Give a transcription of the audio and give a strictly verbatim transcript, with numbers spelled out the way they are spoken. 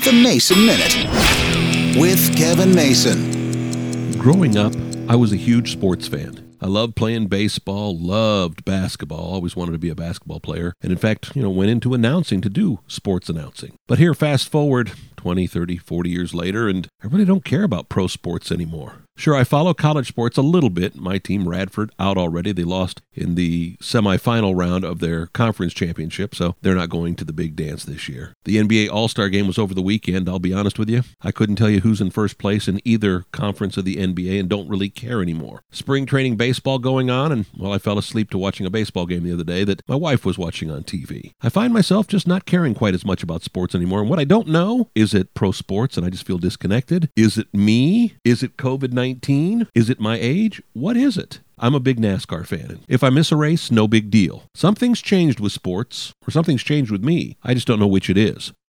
The Mason Minute with Kevin Mason. Growing up, I was a huge sports fan. I loved playing baseball, loved basketball, always wanted to be a basketball player, and in fact, you know, went into announcing to do sports announcing. But here, fast forward twenty, thirty, forty years later, and I really don't care about pro sports anymore. Sure, I follow college sports a little bit. My team, Radford, out already. They lost in the semifinal round of their conference championship, so they're not going to the big dance this year. The N B A All-Star Game was over the weekend. I'll be honest with you. I couldn't tell you who's in first place in either conference of the N B A and don't really care anymore. Spring training baseball going on, and, well, I fell asleep to watching a baseball game the other day that my wife was watching on T V. I find myself just not caring quite as much about sports anymore, and what I don't know, is it pro sports and I just feel disconnected? Is it me? Is it covid nineteen? Is it my age? What is it? I'm a big NASCAR fan. If I miss a race, no big deal. Something's changed with sports, or something's changed with me. I just don't know which it is.